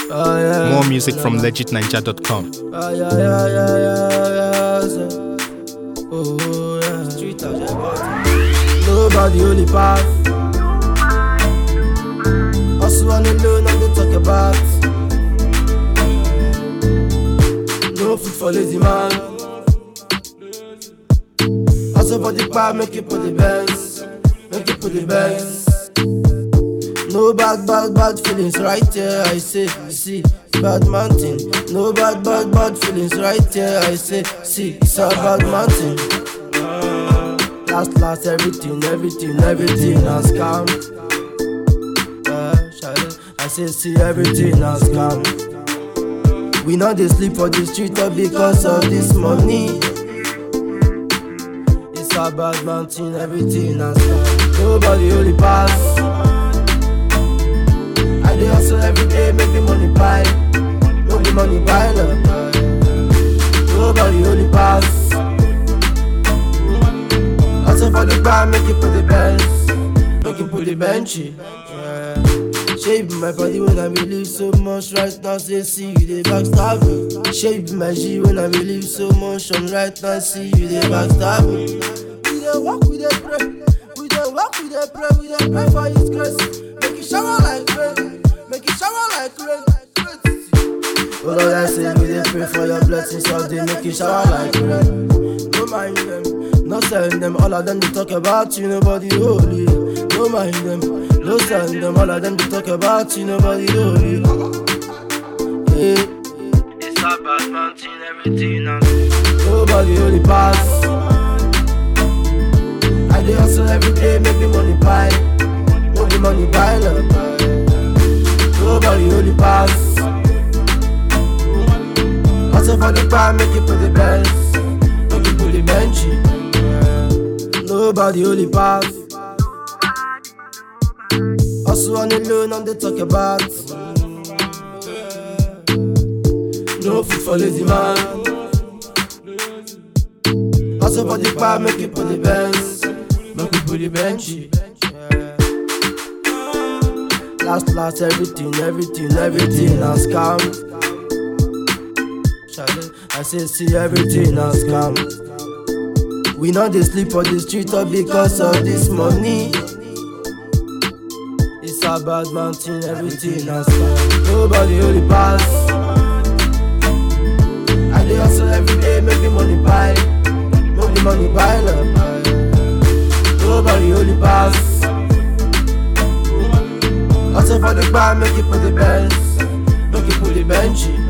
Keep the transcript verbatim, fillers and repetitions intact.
Oh, yeah. More music from legit ninja dot com. Oh, yeah, yeah, yeah, yeah, yeah. So, oh, yeah. Street of the bottom. Nobody only path. Also on the loan and they talk about. No food for lazy man. Also for the bar, make it put the best. Make it put the best. No bad, bad, bad feelings right here, I say, see, bad mountain. No bad, bad, bad feelings right here, I say, see, it's a bad mountain. Last, last, everything, everything, everything has come. Uh, I say, see, everything has come. We know they sleep for the street up because of this money. It's a bad mountain, everything has come. Nobody only pass. I dey hustle every day, make the money pile, make the money pile up. Nobody only pass. Hustle for the bar, make it put the bench, make it put the benchy. Yeah. Shape my body when I believe so much right now. Say see you dey backstab me. Shape my G when I believe so much. I'm right now. See you dey backstab me. We dey walk, we dey pray. We dey walk, we dey pray. We dey pray for His grace. Make it shower like rain. Make it shower like rain. Oh Lord, I say we dey pray for your blessings all day. Make it shower like rain. No mind them, no send them. All of them they talk about you, nobody holy. No mind them, no send them. All of them they talk about you, nobody holy. Yeah. It's a bad mountain, everything and nobody holy pass. I dey hustle every day, make the money pile, make the money pile up. Nobody only pass. Hustle for the bar, make it put the best, make it put the benchy. Nobody only pass. Hustle on the loan and they talk about. No food for lazy man. Hustle for the bar, make it put the best, make it put the benchy. Last, last, everything, everything, everything has come. I say, see, everything has come. We know they sleep on the street up because of this money. It's a bad mountain, everything has come. Nobody only pass. I dey hustle every day, make the money pile, make the money pile up. Nobody only pass. Hustle for the bar, make it put the best, make it put the benchy.